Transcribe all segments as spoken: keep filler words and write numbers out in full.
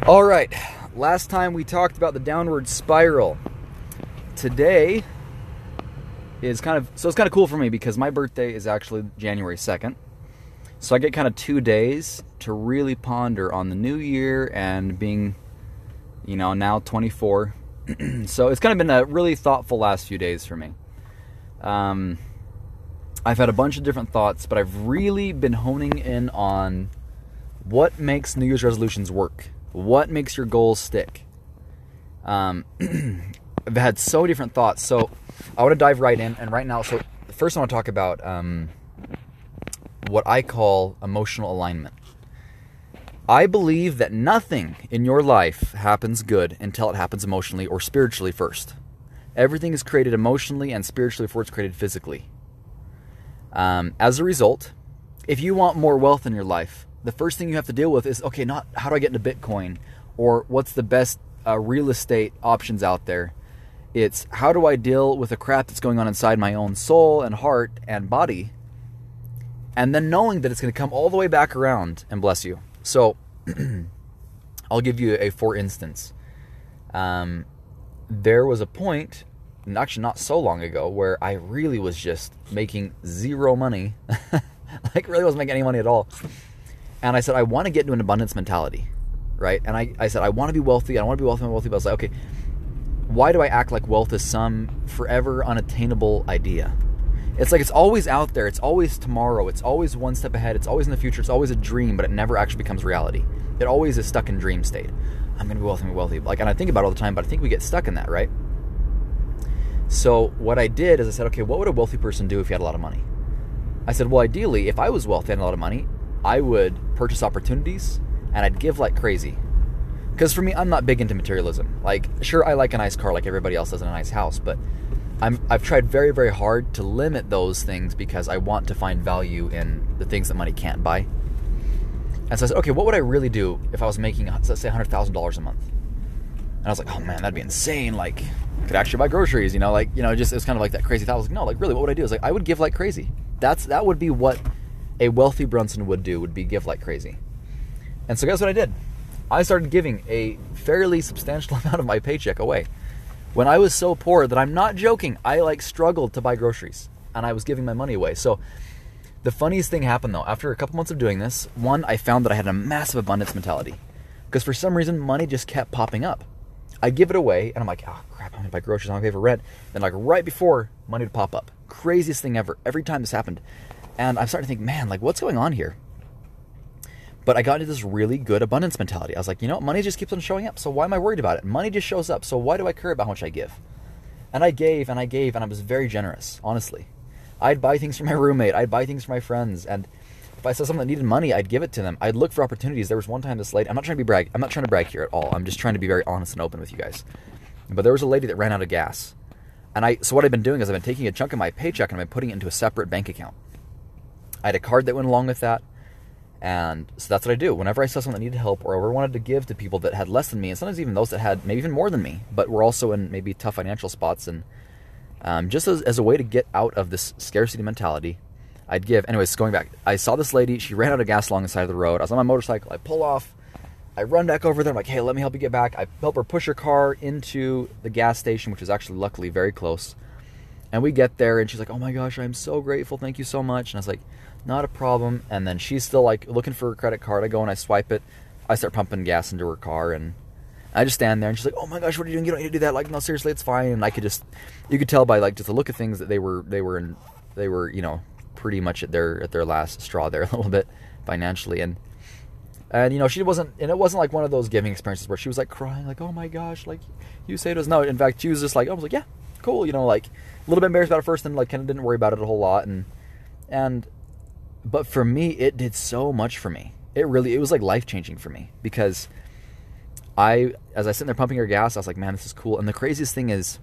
All right, last time we talked about the downward spiral. Today is kind of, so it's kind of cool for me because my birthday is actually January second. So I get kind of two days to really ponder on the new year and being, you know, now twenty-four. So it's kind of been a really thoughtful last few days for me. Um, I've had a bunch of different thoughts, but I've really been honing in on what makes New Year's resolutions work. What makes your goals stick? Um, I've had so different thoughts. So I want to dive right in. And right now, so first I want to talk about um, what I call emotional alignment. I believe that nothing in your life happens good until it happens emotionally or spiritually first. Everything is created emotionally and spiritually before it's created physically. Um, as a result, if you want more wealth in your life, the first thing you have to deal with is, okay, not how do I get into Bitcoin or what's the best uh, real estate options out there. It's how do I deal with the crap that's going on inside my own soul and heart and body, and then knowing that it's going to come all the way back around and bless you. So I'll give you a for instance. Um, there was a point, and actually not so long ago, where I really was just making zero money. Like really wasn't making any money at all. And I said, I want to get into an abundance mentality, right? And I, I said, I want to be wealthy. I want to be wealthy and wealthy. But I was like, okay, why do I act like wealth is some forever unattainable idea? It's like it's always out there. It's always tomorrow. It's always one step ahead. It's always in the future. It's always a dream, but it never actually becomes reality. It always is stuck in dream state. I'm going to be wealthy, I'm going to be wealthy. Like, and I think about it all the time, but I think we get stuck in that, right? So what I did is I said, okay, what would a wealthy person do if he had a lot of money? I said, well, ideally, if I was wealthy and had a lot of money, I would purchase opportunities and I'd give like crazy. Because for me, I'm not big into materialism. Like, sure, I like a nice car like everybody else does in a nice house, but I'm, I've tried very, very hard to limit those things because I want to find value in the things that money can't buy. And so I said, okay, what would I really do if I was making, let's say, one hundred thousand dollars a month? And I was like, oh man, that'd be insane. Like, I could actually buy groceries, you know, like, you know, just, it was kind of like that crazy thought. I was like, no, like, really, what would I do? I was like, I would give like crazy. That's, that would be what a wealthy Brunson would do, would be give like crazy. And so guess what I did? I started giving a fairly substantial amount of my paycheck away. When I was so poor that I'm not joking, I like struggled to buy groceries and I was giving my money away. So the funniest thing happened though, after a couple months of doing this, one, I found that I had a massive abundance mentality because for some reason money just kept popping up. I give it away and I'm like, oh crap, I'm gonna buy groceries, I'm gonna pay for rent. Then like right before, money would pop up. Craziest thing ever, every time this happened. And I'm starting to think, man, like what's going on here? But I got into this really good abundance mentality. I was like, you know, money just keeps on showing up. So why am I worried about it? Money just shows up. So why do I care about how much I give? And I gave and I gave and I was very generous, honestly. I'd buy things for my roommate. I'd buy things for my friends. And if I saw someone that needed money, I'd give it to them. I'd look for opportunities. There was one time this lady, I'm not trying to be brag. I'm not trying to brag here at all. I'm just trying to be very honest and open with you guys. But there was a lady that ran out of gas. And I, so what I've been doing is I've been taking a chunk of my paycheck and I've been putting it into a separate bank account. I had a card that went along with that. And so that's what I do. Whenever I saw someone that needed help or ever wanted to give to people that had less than me, and sometimes even those that had maybe even more than me, but were also in maybe tough financial spots, and um, just as, as a way to get out of this scarcity mentality, I'd give. Anyways, going back, I saw this lady. She ran out of gas along the side of the road. I was on my motorcycle. I pull off. I run back over there. I'm like, hey, let me help you get back. I help her push her car into the gas station, which is actually luckily very close. And we get there, and she's like, oh my gosh, I'm so grateful. Thank you so much. And I was like, not a problem. And then she's still like looking for a credit card. I go and I swipe it. I start pumping gas into her car, and I just stand there, and she's like, oh my gosh, what are you doing? You don't need to do that. Like, no, seriously, it's fine. And I could just, you could tell by like just the look of things that they were, they were, in, they were, you know, pretty much at their, at their last straw there a little bit financially. And, and, you know, she wasn't, and it wasn't like one of those giving experiences where she was like crying, like, oh my gosh, like you saved us. No, in fact, she was just like, I was like, yeah, cool. You know, like a little bit embarrassed about it first, and like kind of didn't worry about it a whole lot. And, and, but for me, it did so much for me. It really, it was like life-changing for me because I, as I sit there pumping her gas, I was like, man, this is cool. And the craziest thing is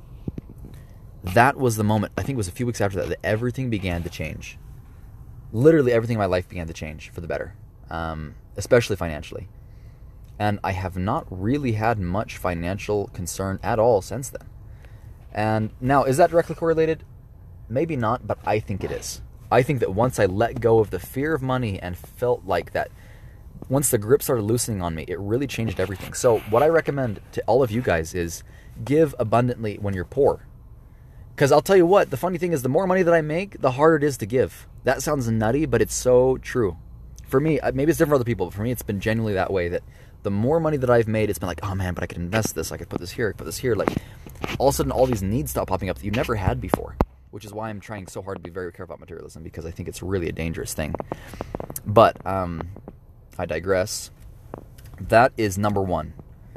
that was the moment, I think it was a few weeks after that, that everything began to change. Literally everything in my life began to change for the better, um, especially financially. And I have not really had much financial concern at all since then. And now, is that directly correlated? Maybe not, but I think it is. I think that once I let go of the fear of money and felt like that once the grip started loosening on me, it really changed everything. So what I recommend to all of you guys is give abundantly when you're poor. Because I'll tell you what, the funny thing is the more money that I make, the harder it is to give. That sounds nutty, but it's so true. For me, maybe it's different for other people, but for me it's been genuinely that way, that the more money that I've made, it's been like, oh man, but I could invest this, I could put this here, I could put this here. Like, all of a sudden all these needs stop popping up that you never had before, which is why I'm trying so hard to be very careful about materialism, because I think it's really a dangerous thing. But, um, I digress. That is number one.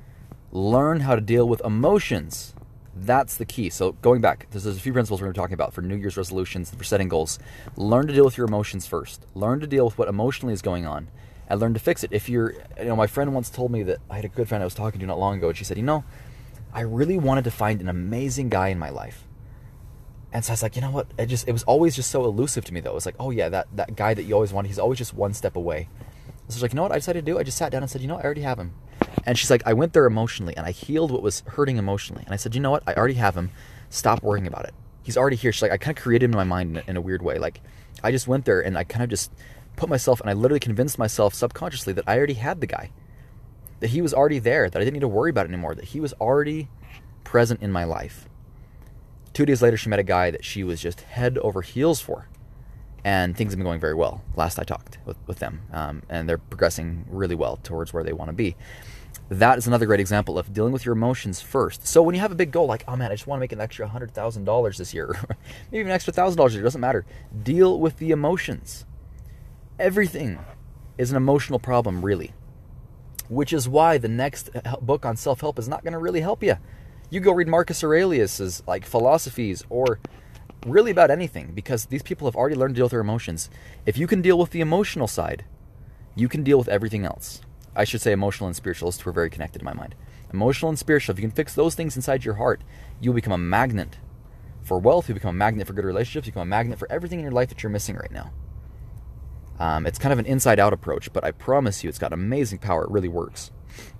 Learn how to deal with emotions. That's the key. So going back, there's, there's a few principles we're going to be talking about for New Year's resolutions, for setting goals. Learn to deal with your emotions first. Learn to deal with what emotionally is going on, and learn to fix it. If you're, you know, my friend once told me that, I had a good friend I was talking to not long ago, and she said, you know, I really wanted to find an amazing guy in my life. And so I was like, you know what? It just, it was always just so elusive to me though. It was like, oh yeah, that, that guy that you always wanted, he's always just one step away. So she's like, you know what I decided to do? I just sat down and said, you know, I already have him. And she's like, I went there emotionally and I healed what was hurting emotionally. And I said, you know what? I already have him. Stop worrying about it. He's already here. She's like, I kind of created him in my mind in a, in a weird way. Like, I just went there and I kind of just put myself, and I literally convinced myself subconsciously that I already had the guy. That he was already there. That I didn't need to worry about it anymore. That he was already present in my life. Two days later, she met a guy that she was just head over heels for. And things have been going very well, last I talked with, with them. Um, and they're progressing really well towards where they want to be. That is another great example of dealing with your emotions first. So when you have a big goal, like, oh man, I just want to make an extra one hundred thousand dollars this year, maybe even an extra one thousand dollars a year, doesn't matter. Deal with the emotions. Everything is an emotional problem, really. Which is why the next book on self-help is not going to really help you. You go read Marcus Aurelius's like philosophies, or really about anything, because these people have already learned to deal with their emotions. If you can deal with the emotional side, you can deal with everything else. I should say emotional and spiritual. Those two are very connected in my mind. Emotional and spiritual, if you can fix those things inside your heart, you'll become a magnet for wealth, you'll become a magnet for good relationships, you become a magnet for everything in your life that you're missing right now. Um, it's kind of an inside-out approach, but I promise you it's got amazing power. It really works.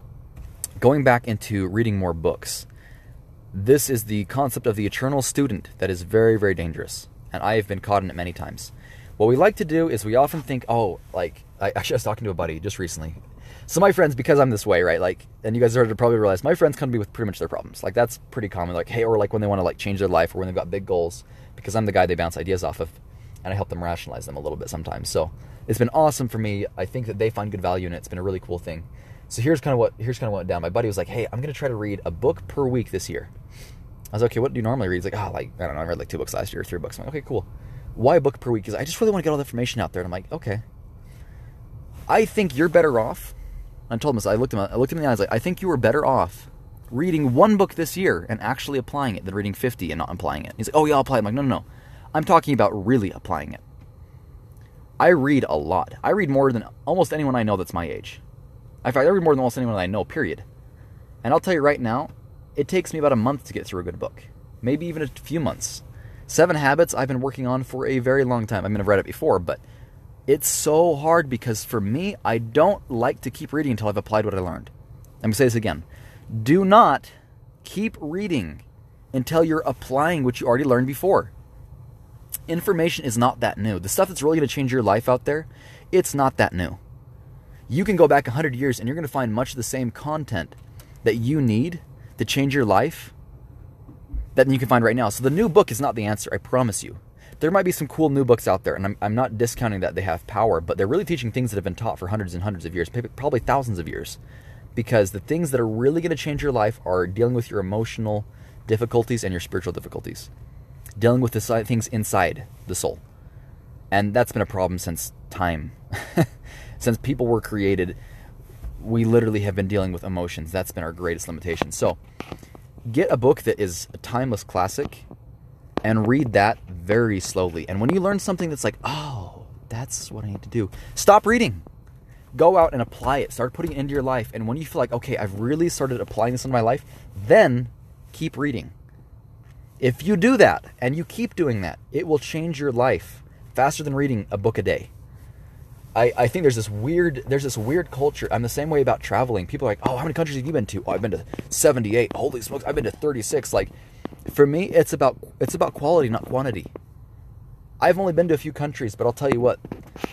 Going back into reading more books, this is the concept of the eternal student that is very, very dangerous. And I have been caught in it many times. What we like to do is we often think, oh, like, I actually I was talking to a buddy just recently. So my friends, because I'm this way, right, like, and you guys started to probably realize, my friends come to me with pretty much their problems. Like, that's pretty common. Like, hey, or like when they want to like change their life, or when they've got big goals, because I'm the guy they bounce ideas off of, and I help them rationalize them a little bit sometimes. So it's been awesome for me. I think that they find good value in it. It's been a really cool thing. So here's kind of what here's kind of what went down. My buddy was like, hey, I'm going to try to read a book per week this year. I was like, okay, what do you normally read? He's like, oh, like, I don't know, I read like two books last year, or three books. I'm like, okay, cool. Why a book per week? Because I just really want to get all the information out there. And I'm like, okay. I think you're better off. I told him this. I looked him. I looked him in the eyes. Like, I think you were better off reading one book this year and actually applying it than reading fifty and not applying it. He's like, oh yeah, I'll apply it. I'm like, no, no, no. I'm talking about really applying it. I read a lot. I read more than almost anyone I know that's my age. In fact, I read more than almost anyone I know, period. And I'll tell you right now, it takes me about a month to get through a good book. Maybe even a few months. Seven Habits I've been working on for a very long time. I mean, I've read it before, but it's so hard because for me, I don't like to keep reading until I've applied what I learned. Let me say this again. Do not keep reading until you're applying what you already learned before. Information is not that new. The stuff that's really going to change your life out there, it's not that new. You can go back one hundred years and you're going to find much of the same content that you need to change your life that you can find right now. So the new book is not the answer, I promise you. There might be some cool new books out there, and I'm, I'm not discounting that they have power, but they're really teaching things that have been taught for hundreds and hundreds of years, probably thousands of years. Because the things that are really going to change your life are dealing with your emotional difficulties and your spiritual difficulties. Dealing with the things inside the soul. And that's been a problem since time. Since people were created, we literally have been dealing with emotions. That's been our greatest limitation. So, get a book that is a timeless classic and read that very slowly. And when you learn something that's like, oh, that's what I need to do, stop reading. Go out and apply it. Start putting it into your life. And when you feel like, okay, I've really started applying this in my life, then keep reading. If you do that and you keep doing that, it will change your life faster than reading a book a day. I, I think there's this weird there's this weird culture. I'm the same way about traveling. People are like, oh, how many countries have you been to? Oh, I've been to seventy-eight. Holy smokes, I've been to thirty-six. Like, for me, it's about it's about quality, not quantity. I've only been to a few countries, but I'll tell you what,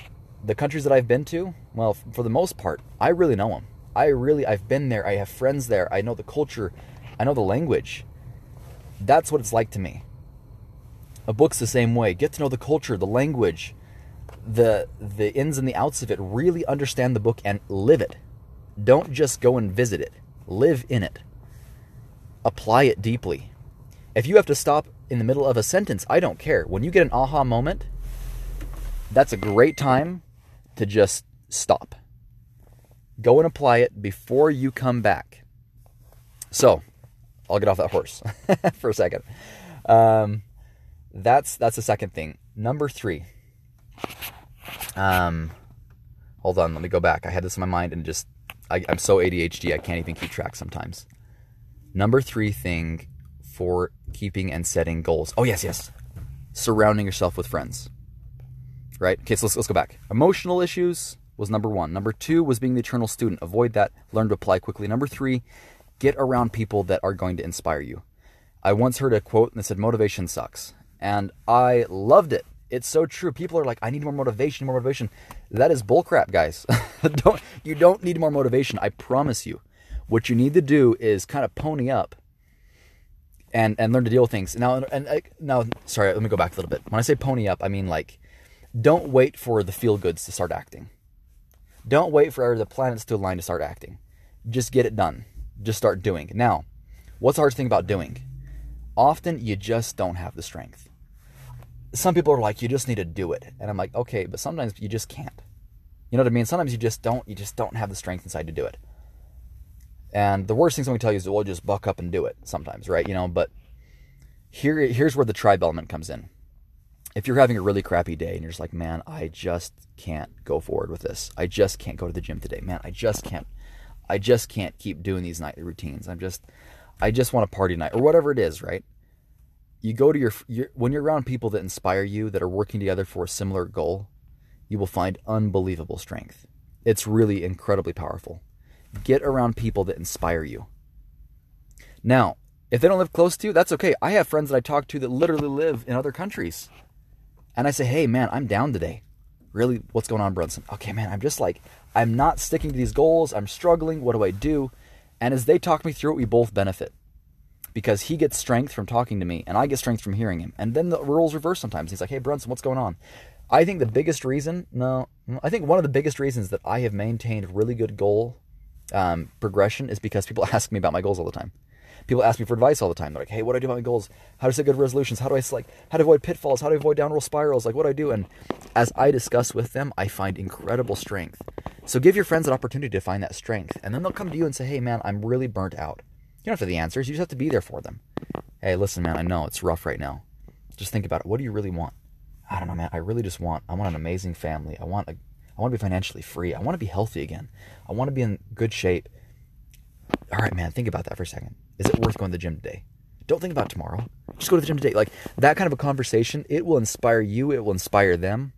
the countries that I've been to, well, for the most part, I really know them. I really, I've been there. I have friends there. I know the culture. I know the language. That's what it's like to me. A book's the same way. Get to know the culture, the language, the the ins and the outs of it. Really understand the book and live it. Don't just go and visit it. Live in it. Apply it deeply. If you have to stop in the middle of a sentence, I don't care. When you get an aha moment, that's a great time to just stop. Go and apply it before you come back. So, I'll get off that horse for a second. Um, that's that's the second thing. Number three. Um, hold on, let me go back. I had this in my mind and just, I, I'm so A D H D, I can't even keep track sometimes. Number three thing for keeping and setting goals. Oh, yes, yes. Surrounding yourself with friends. Right? Okay, so let's, let's go back. Emotional issues was number one. Number two was being the eternal student. Avoid that. Learn to apply quickly. Number three, get around people that are going to inspire you. I once heard a quote that said, motivation sucks. And I loved it. It's so true. People are like, I need more motivation, more motivation. That is bullcrap, guys. don't, you don't need more motivation. I promise you. What you need to do is kind of pony up and, and learn to deal with things. Now, and, and now, sorry, let me go back a little bit. When I say pony up, I mean like, don't wait for the feel-goods to start acting. Don't wait for the planets to align to start acting. Just get it done. Just start doing. Now, what's the hardest thing about doing? Often, you just don't have the strength. Some people are like, you just need to do it. And I'm like, okay, but sometimes you just can't. You know what I mean? Sometimes you just don't, you just don't have the strength inside to do it. And the worst thing someone can tell you is, well, just buck up and do it sometimes, right? You know, but here, here's where the tribe element comes in. If you're having a really crappy day and you're just like, man, I just can't go forward with this. I just can't go to the gym today. Man, I just can't, I just can't keep doing these nightly routines. I'm just, I just want to party tonight or whatever it is, right? You go to your, your, when you're around people that inspire you, that are working together for a similar goal, you will find unbelievable strength. It's really incredibly powerful. Get around people that inspire you. Now, if they don't live close to you, that's okay. I have friends that I talk to that literally live in other countries. And I say, hey, man, I'm down today. Really, what's going on, Brunson? Okay, man, I'm just like, I'm not sticking to these goals. I'm struggling. What do I do? And as they talk me through it, we both benefit. Because he gets strength from talking to me, and I get strength from hearing him. And then the roles reverse sometimes. He's like, hey, Brunson, what's going on? I think the biggest reason, no, I think one of the biggest reasons that I have maintained really good goal um, progression is because people ask me about my goals all the time. People ask me for advice all the time. They're like, hey, what do I do about my goals? How to set good resolutions? How do I like, how to avoid pitfalls? How to avoid downward spirals? Like, what do I do? And as I discuss with them, I find incredible strength. So give your friends an opportunity to find that strength. And then they'll come to you and say, hey, man, I'm really burnt out. You don't have to have the answers. You just have to be there for them. Hey, listen, man, I know it's rough right now. Just think about it. What do you really want? I don't know, man. I really just want, I want an amazing family. I want a, I want to be financially free. I want to be healthy again. I want to be in good shape. All right, man, think about that for a second. Is it worth going to the gym today? Don't think about tomorrow. Just go to the gym today. Like, that kind of a conversation, it will inspire you. It will inspire them.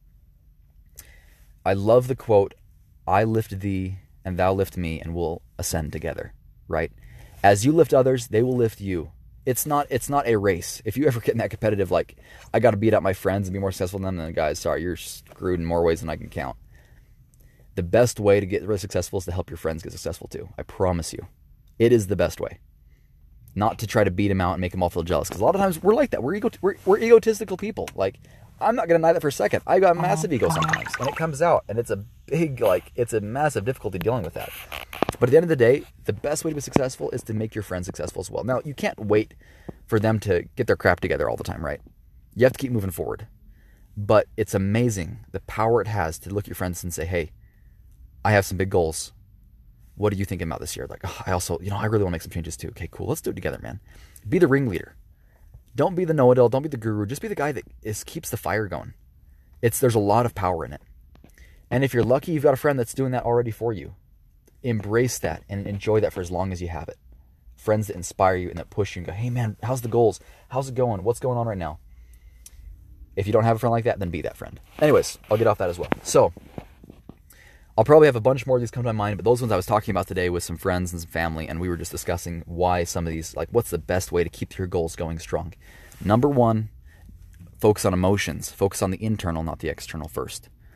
I love the quote, I lift thee and thou lift me and we'll ascend together, right? As you lift others, they will lift you. It's not it's not a race. If you ever get in that competitive, like, I got to beat out my friends and be more successful than them, then guys, sorry, you're screwed in more ways than I can count. The best way to get really successful is to help your friends get successful too. I promise you. It is the best way. Not to try to beat them out and make them all feel jealous. Because a lot of times we're like that. We're, ego- we're, we're egotistical people. Like, I'm not going to deny that for a second. I got a massive ego sometimes. And it comes out. And it's a big, like, it's a massive difficulty dealing with that. But at the end of the day, the best way to be successful is to make your friends successful as well. Now, you can't wait for them to get their crap together all the time, right? You have to keep moving forward. But it's amazing the power it has to look at your friends and say, hey, I have some big goals. What are you thinking about this year? Like, oh, I also, you know, I really want to make some changes too. Okay, cool. Let's do it together, man. Be the ringleader. Don't be the know-it-all. Don't be the guru. Just be the guy that is keeps the fire going. It's there's a lot of power in it. And if you're lucky, you've got a friend that's doing that already for you. Embrace that and enjoy that for as long as you have it. Friends that inspire you and that push you and go, hey, man, how's the goals? How's it going? What's going on right now? If you don't have a friend like that, then be that friend. Anyways, I'll get off that as well. So, I'll probably have a bunch more of these come to my mind, but those ones I was talking about today with some friends and some family, and we were just discussing why some of these, like, what's the best way to keep your goals going strong. Number one, focus on emotions. Focus on the internal, not the external first.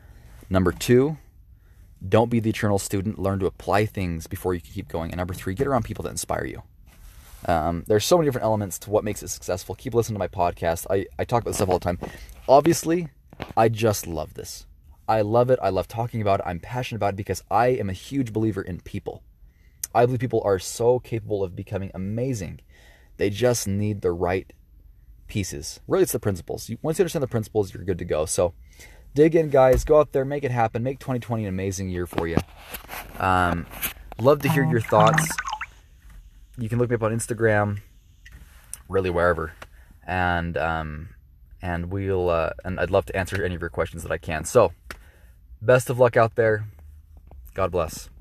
Number two, don't be the eternal student. Learn to apply things before you can keep going. And number three, get around people that inspire you. Um, there's so many different elements to what makes it successful. Keep listening to my podcast. I, I talk about this stuff all the time. Obviously, I just love this. I love it. I love talking about it. I'm passionate about it because I am a huge believer in people. I believe people are so capable of becoming amazing. They just need the right pieces. Really, it's the principles. Once you understand the principles, you're good to go. So dig in, guys. Go out there. Make it happen. Make twenty twenty an amazing year for you. Um, love to hear your thoughts. You can look me up on Instagram, really wherever. And um, and we'll uh, and I'd love to answer any of your questions that I can. So, best of luck out there. God bless.